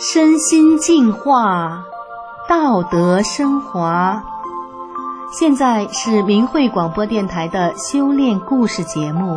身心净化，道德升华。现在是明慧广播电台的修炼故事节目。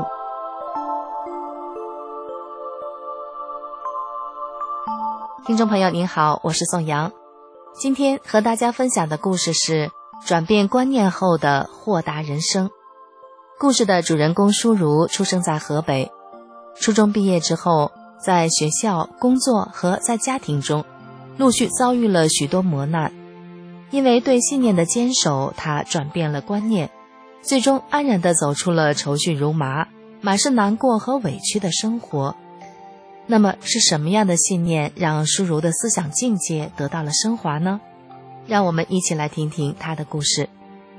听众朋友您好，我是宋阳。今天和大家分享的故事是转变观念后的豁达人生。故事的主人公舒如出生在河北，初中毕业之后，在学校、工作和在家庭中陆续遭遇了许多磨难。因为对信念的坚守，他转变了观念，最终安然地走出了愁绪如麻、满是难过和委屈的生活。那么是什么样的信念让舒如的思想境界得到了升华呢？让我们一起来听听他的故事。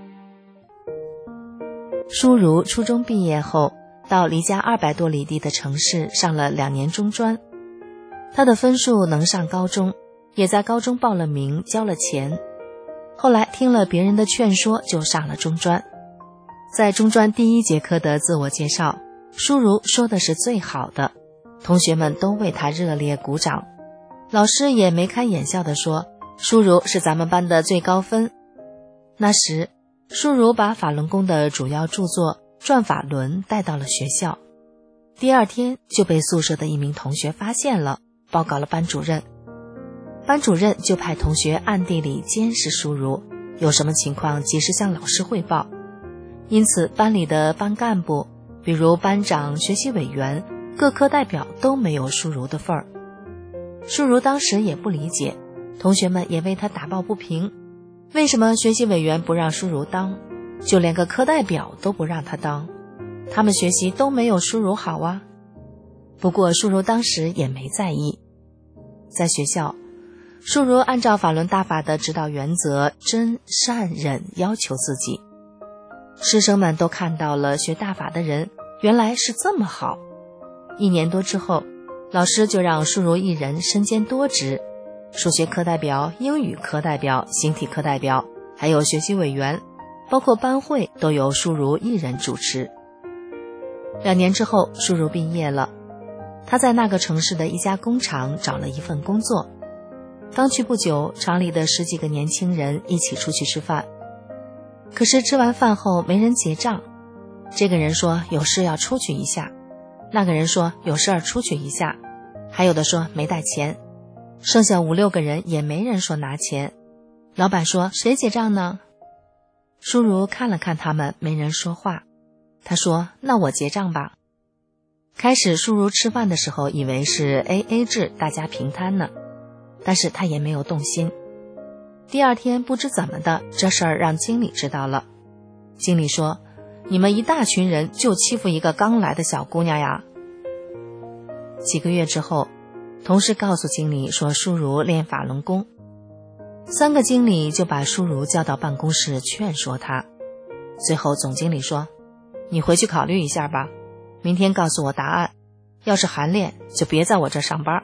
舒如初中毕业后，到离家200多里地的城市上了2年中专。他的分数能上高中，也在高中报了名，交了钱。后来听了别人的劝说，就上了中专。在中专第1节课的自我介绍，舒如说的是最好的，同学们都为他热烈鼓掌。老师也眉开眼笑地说，舒如是咱们班的最高分。那时舒如把法轮功的主要著作《转法轮》带到了学校，第2天就被宿舍的一名同学发现了，报告了班主任。班主任就派同学暗地里监视舒如，有什么情况及时向老师汇报。因此班里的班干部，比如班长、学习委员、各科代表都没有舒如的份儿。舒如当时也不理解，同学们也为他打抱不平，为什么学习委员不让舒如当，就连个科代表都不让他当，他们学习都没有舒如好啊。不过舒如当时也没在意。在学校，舒如按照法轮大法的指导原则，真善忍要求自己。师生们都看到了学大法的人原来是这么好。1年多之后，老师就让舒如一人身兼多职，数学科代表、英语科代表、形体科代表，还有学习委员，包括班会都由舒如一人主持。2年之后，舒如毕业了，他在那个城市的一家工厂找了一份工作。刚去不久，厂里的10几个年轻人一起出去吃饭，可是吃完饭后没人结账。这个人说有事要出去一下，那个人说有事儿出去一下，还有的说没带钱，剩下5、6个人也没人说拿钱。老板说谁结账呢？舒如看了看他们，没人说话。他说那我结账吧。开始舒如吃饭的时候以为是 AA 制，大家平摊呢，但是他也没有动心。第2天不知怎么的，这事儿让经理知道了。经理说，你们一大群人就欺负一个刚来的小姑娘呀。几个月之后，同事告诉经理说舒如练法轮功。3个经理就把舒如叫到办公室劝说他。最后总经理说，你回去考虑一下吧，明天告诉我答案，要是还练就别在我这上班。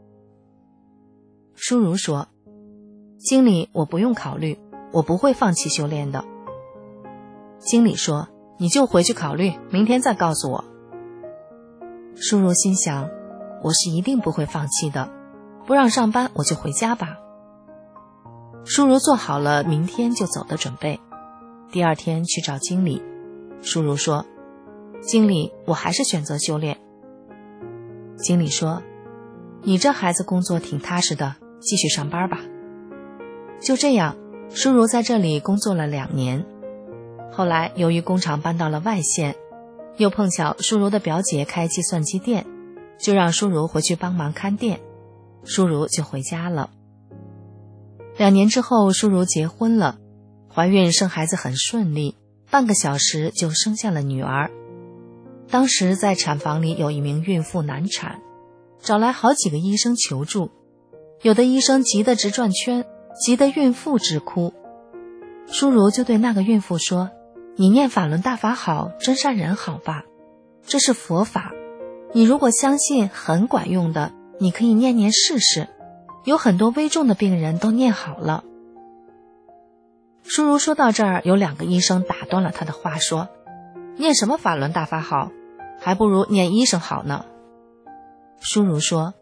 舒如说，经理，我不用考虑，我不会放弃修炼的。经理说，你就回去考虑，明天再告诉我。舒如心想，我是一定不会放弃的，不让上班我就回家吧。舒如做好了明天就走的准备。第2天去找经理，舒如说，经理，我还是选择修炼。经理说，你这孩子工作挺踏实的，继续上班吧。就这样，舒如在这里工作了2年。后来由于工厂搬到了外县，又碰巧舒如的表姐开计算机店，就让舒如回去帮忙看店，舒如就回家了。2年之后，舒如结婚了，怀孕生孩子很顺利，半个小时就生下了女儿。当时在产房里有一名孕妇难产，找来好几个医生求助，有的医生急得直转圈，急得孕妇直哭。舒如就对那个孕妇说，你念法轮大法好，真善忍好吧，这是佛法，你如果相信很管用的，你可以念念试试，有很多危重的病人都念好了。舒如说到这儿，有2个医生打断了他的话，说，念什么法轮大法好，还不如念医生好呢。舒如说，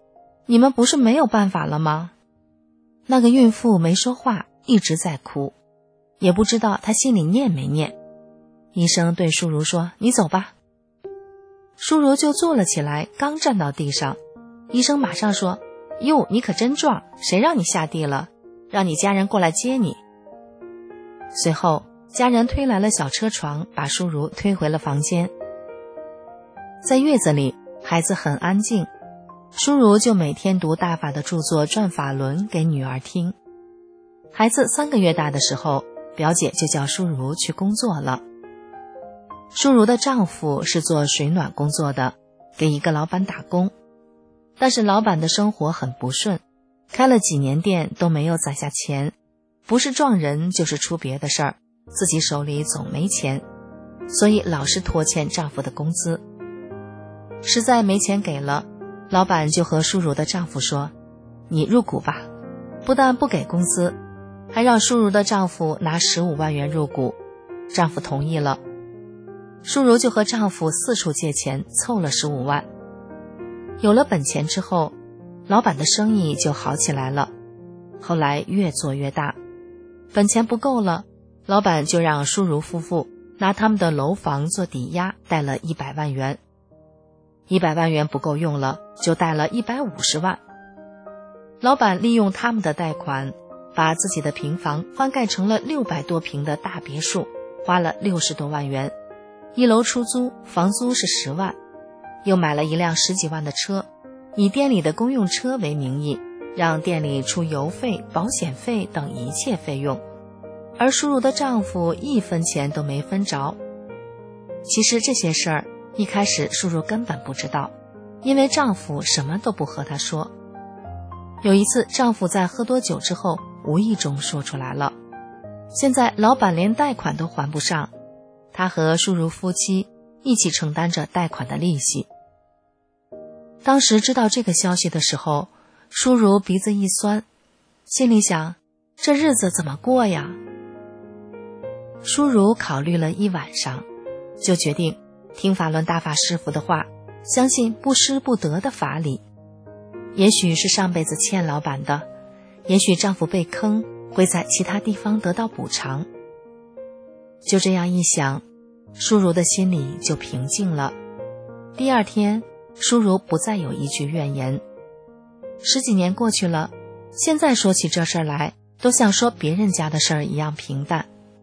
你们不是没有办法了吗？那个孕妇没说话，一直在哭，也不知道她心里念没念。医生对淑如说，你走吧。淑如就坐了起来，刚站到地上，医生马上说，哟，你可真壮，谁让你下地了？让你家人过来接你。随后家人推来了小车床，把淑如推回了房间。在月子里，孩子很安静，淑如就每天读大法的著作《转法轮》给女儿听。孩子3个月大的时候，表姐就叫淑如去工作了。淑如的丈夫是做水暖工作的，给一个老板打工，但是老板的生活很不顺，开了几年店都没有攒下钱，不是撞人就是出别的事儿，自己手里总没钱，所以老是拖欠丈夫的工资。实在没钱给了，老板就和淑如的丈夫说，你入股吧，不但不给工资，还让淑如的丈夫拿15万元入股。丈夫同意了，淑如就和丈夫四处借钱，凑了15万。有了本钱之后，老板的生意就好起来了，后来越做越大。本钱不够了，老板就让淑如夫妇拿他们的楼房做抵押，贷了100万元。100万元不够用了，就贷了150万。老板利用他们的贷款，把自己的平房翻盖成了600多平的大别墅，花了60多万元。1楼出租，房租是10万。又买了一辆10几万的车，以店里的公用车为名义，让店里出油费、保险费等一切费用。而淑如的丈夫1分钱都没分着。其实这些事儿一开始淑如根本不知道，因为丈夫什么都不和她说。有一次丈夫在喝多酒之后无意中说出来了，现在老板连贷款都还不上，他和淑如夫妻一起承担着贷款的利息。当时知道这个消息的时候，淑如鼻子一酸，心里想，这日子怎么过呀？淑如考虑了一晚上，就决定听法轮大法师父的话，相信不失不得的法理。也许是上辈子欠老板的，也许丈夫被坑，会在其他地方得到补偿。就这样一想，淑如的心里就平静了。第二天，淑如不再有一句怨言。10几年过去了，现在说起这事儿来，都像说别人家的事儿一样平淡。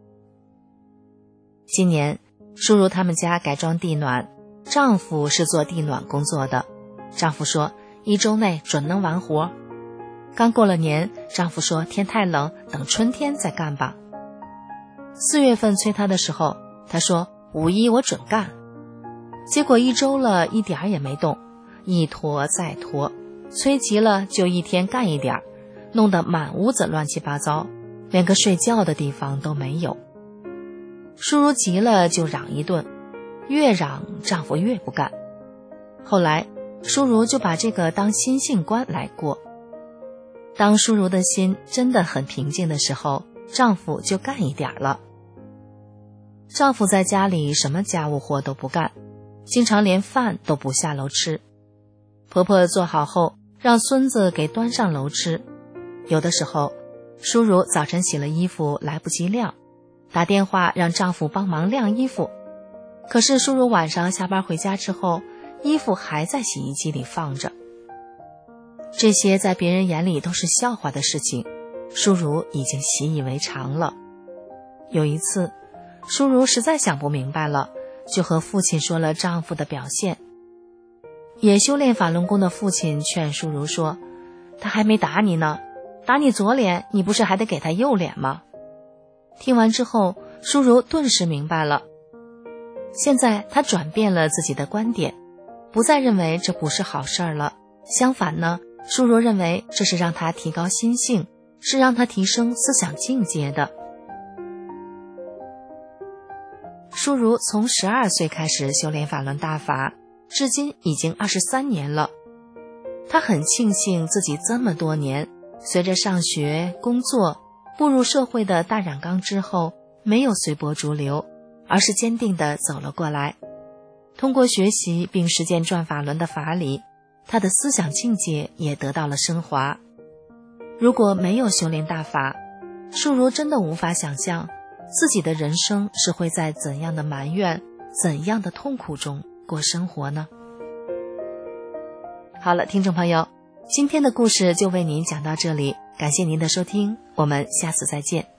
今年淑如他们家改装地暖，丈夫是做地暖工作的，丈夫说1周内准能完活。刚过了年，丈夫说天太冷，等春天再干吧。4月份催他的时候，他说5、1我准干。结果1周了，一点儿也没动，一拖再拖，催急了就一天干一点，弄得满屋子乱七八糟，连个睡觉的地方都没有。淑如急了就嚷一顿，越嚷丈夫越不干。后来淑如就把这个当心性关来过。当淑如的心真的很平静的时候，丈夫就干一点了。丈夫在家里什么家务活都不干，经常连饭都不下楼吃。婆婆做好后，让孙子给端上楼吃。有的时候，淑如早晨洗了衣服来不及晾，打电话让丈夫帮忙晾衣服。可是淑如晚上下班回家之后，衣服还在洗衣机里放着。这些在别人眼里都是笑话的事情，淑如已经习以为常了。有一次，淑如实在想不明白了，就和父亲说了丈夫的表现。也修炼法轮功的父亲劝淑如说，他还没打你呢，打你左脸，你不是还得给他右脸吗？听完之后，淑如顿时明白了。现在她转变了自己的观点，不再认为这不是好事儿了，相反呢，淑如认为这是让她提高心性，是让她提升思想境界的。淑如从12岁开始修炼法轮大法，至今已经23年了。她很庆幸自己这么多年，随着上学、工作、步入社会的大染缸之后，没有随波逐流，而是坚定地走了过来。通过学习并实践转法轮的法理， 他的思想境界也得到了升华。如果没有修炼大法，树如真的无法想象自己的人生是会在怎样的埋怨、怎样的痛苦中过生活呢？好了，听众朋友，今天的故事就为您讲到这里，感谢您的收听，我们下次再见。